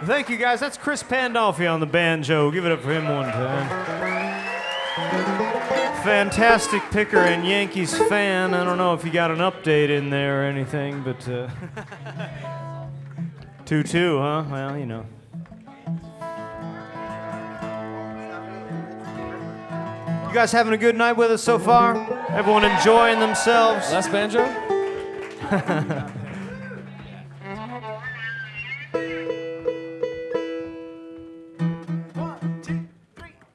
Thank you, guys. That's Chris Pandolfi on the banjo. Give it up for him one time. Fantastic picker and Yankees fan. I don't know if you got an update in there or anything, but 2-2, huh? Well, you know. You guys having a good night with us so far? Everyone enjoying themselves? Last banjo?